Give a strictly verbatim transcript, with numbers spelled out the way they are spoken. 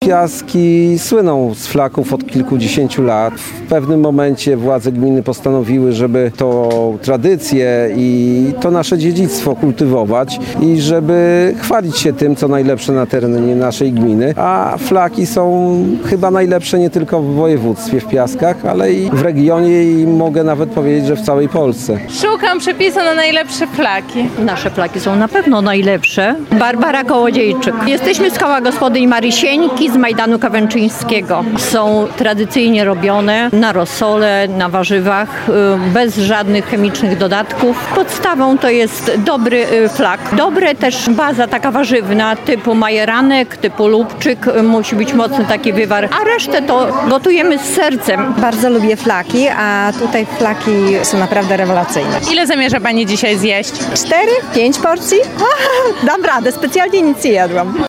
Piaski słyną z flaków od kilkudziesięciu lat. W pewnym momencie władze gminy postanowiły, żeby tą tradycję i to nasze dziedzictwo kultywować i żeby chwalić się tym, co najlepsze na terenie naszej gminy. A flaki są chyba najlepsze nie tylko w województwie w Piaskach, ale i w regionie i mogę nawet powiedzieć, że w całej Polsce. Szukam przepisu na najlepsze flaki. Nasze flaki są na pewno najlepsze. Barbara Kołodziejczyk. Jesteśmy z koła gospodyń Marysieńki z Majdanu Kawęczyńskiego. Są tradycyjnie robione na rosole, na warzywach, bez żadnych chemicznych dodatków. Podstawą to jest dobry flak. Dobre też baza taka warzywna typu majeranek, typu lubczyk. Musi być mocny taki wywar, a resztę to gotujemy z sercem. Bardzo lubię flaki, a tutaj flaki są naprawdę rewelacyjne. Ile zamierza Pani dzisiaj zjeść? Cztery, pięć porcji? Dam radę, specjalnie nic nie jadłam.